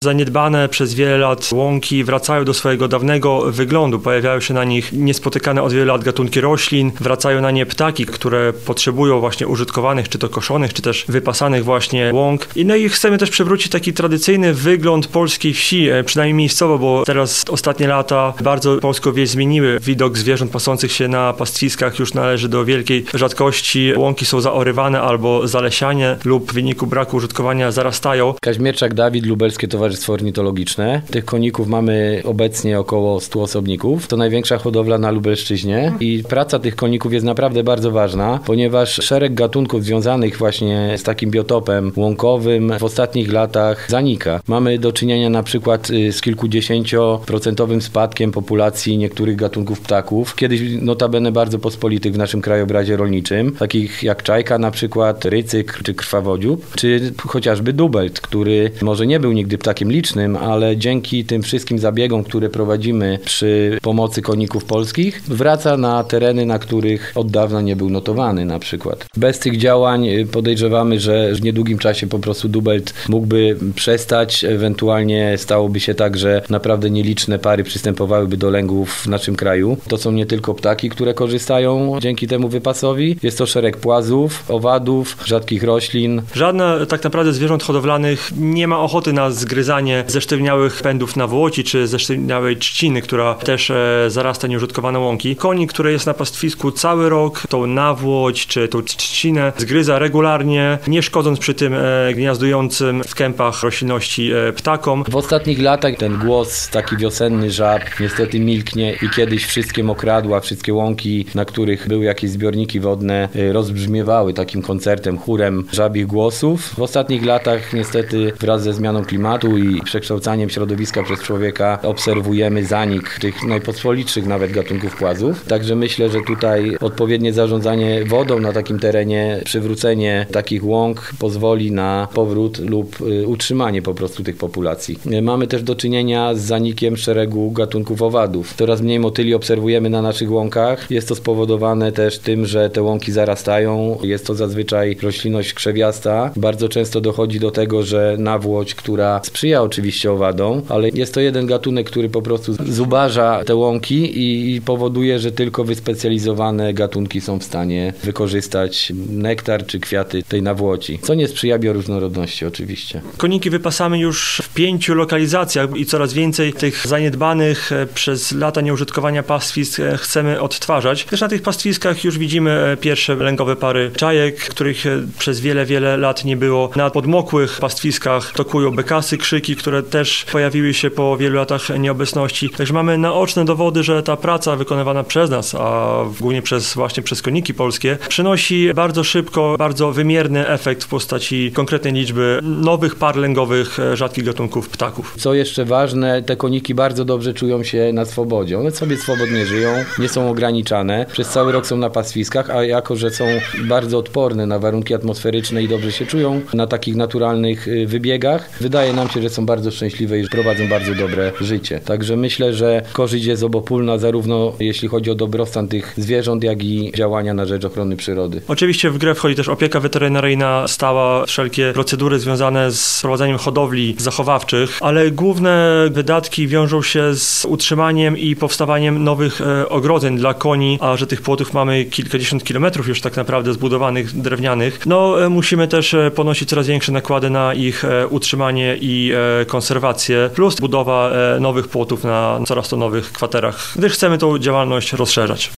Zaniedbane przez wiele lat łąki wracają do swojego dawnego wyglądu. Pojawiają się na nich niespotykane od wielu lat gatunki roślin, wracają na nie ptaki, które potrzebują właśnie użytkowanych, czy to koszonych, czy też wypasanych właśnie łąk. I chcemy też przywrócić taki tradycyjny wygląd polskiej wsi, przynajmniej miejscowo, bo teraz ostatnie lata bardzo polską wieś zmieniły. Widok zwierząt pasących się na pastwiskach już należy do wielkiej rzadkości. Łąki są zaorywane albo zalesiane lub w wyniku braku użytkowania zarastają. Kaźmierczak Dawid, Lubelskie Towarzystwo Ornitologiczne. Tych koników mamy obecnie około 100 osobników. To największa hodowla na Lubelszczyźnie i praca tych koników jest naprawdę bardzo ważna, ponieważ szereg gatunków związanych właśnie z takim biotopem łąkowym w ostatnich latach zanika. Mamy do czynienia na przykład z kilkudziesięcioprocentowym spadkiem populacji niektórych gatunków ptaków, kiedyś notabene bardzo pospolitych w naszym krajobrazie rolniczym, takich jak czajka na przykład, rycyk czy krwawodziób, czy chociażby dubelt, który może nie był nigdy ptakiem licznym, ale dzięki tym wszystkim zabiegom, które prowadzimy przy pomocy koników polskich, wraca na tereny, na których od dawna nie był notowany na przykład. Bez tych działań podejrzewamy, że w niedługim czasie po prostu dubelt mógłby przestać, ewentualnie stałoby się tak, że naprawdę nieliczne pary przystępowałyby do lęgów w naszym kraju. To są nie tylko ptaki, które korzystają dzięki temu wypasowi, jest to szereg płazów, owadów, rzadkich roślin. Żadne tak naprawdę zwierząt hodowlanych nie ma ochoty na zgryzanie zesztywniałych pędów nawłoci, czy zesztywniałej trzciny, która też zarasta nieużytkowane łąki. Konik, który jest na pastwisku cały rok, tą nawłoć, czy tą trzcinę zgryza regularnie, nie szkodząc przy tym gniazdującym w kępach roślinności ptakom. W ostatnich latach ten głos taki wiosenny żab niestety milknie i kiedyś wszystkie mokradła, wszystkie łąki, na których były jakieś zbiorniki wodne, rozbrzmiewały takim koncertem, chórem żabich głosów. W ostatnich latach niestety wraz ze zmianą klimatu i przekształcaniem środowiska przez człowieka obserwujemy zanik tych najpospolitszych nawet gatunków płazów. Także myślę, że tutaj odpowiednie zarządzanie wodą na takim terenie, przywrócenie takich łąk pozwoli na powrót lub utrzymanie po prostu tych populacji. Mamy też do czynienia z zanikiem szeregu gatunków owadów. Coraz mniej motyli obserwujemy na naszych łąkach. Jest to spowodowane też tym, że te łąki zarastają. Jest to zazwyczaj roślinność krzewiasta. Bardzo często dochodzi do tego, że nawłoć, która sprzyja oczywiście owadom, ale jest to jeden gatunek, który po prostu zubaża te łąki i powoduje, że tylko wyspecjalizowane gatunki są w stanie wykorzystać nektar czy kwiaty tej nawłoci, co nie sprzyja bioróżnorodności oczywiście. Koniki wypasamy już w 5 lokalizacjach i coraz więcej tych zaniedbanych przez lata nieużytkowania pastwisk chcemy odtwarzać. Też na tych pastwiskach już widzimy pierwsze lęgowe pary czajek, których przez wiele lat nie było. Na podmokłych pastwiskach tokują bekasy, krzyki, które też pojawiły się po wielu latach nieobecności. Także mamy naoczne dowody, że ta praca wykonywana przez nas, a głównie przez koniki polskie, przynosi bardzo szybko, bardzo wymierny efekt w postaci konkretnej liczby nowych par lęgowych rzadkich gatunków ptaków. Co jeszcze ważne, te koniki bardzo dobrze czują się na swobodzie. One sobie swobodnie żyją, nie są ograniczane. Przez cały rok są na pastwiskach, a jako, że są bardzo odporne na warunki atmosferyczne i dobrze się czują na takich naturalnych wybiegach, wydaje nam się, że są bardzo szczęśliwe i prowadzą bardzo dobre życie. Także myślę, że korzyść jest obopólna zarówno jeśli chodzi o dobrostan tych zwierząt, jak i działania na rzecz ochrony przyrody. Oczywiście w grę wchodzi też opieka weterynaryjna stała, wszelkie procedury związane z prowadzeniem hodowli zachowawczych, ale główne wydatki wiążą się z utrzymaniem i powstawaniem nowych ogrodzeń dla koni, a że tych płotów mamy kilkadziesiąt kilometrów już tak naprawdę zbudowanych, drewnianych, musimy też ponosić coraz większe nakłady na ich utrzymanie i konserwację, plus budowa nowych płotów na coraz to nowych kwaterach, gdyż chcemy tą działalność rozszerzać.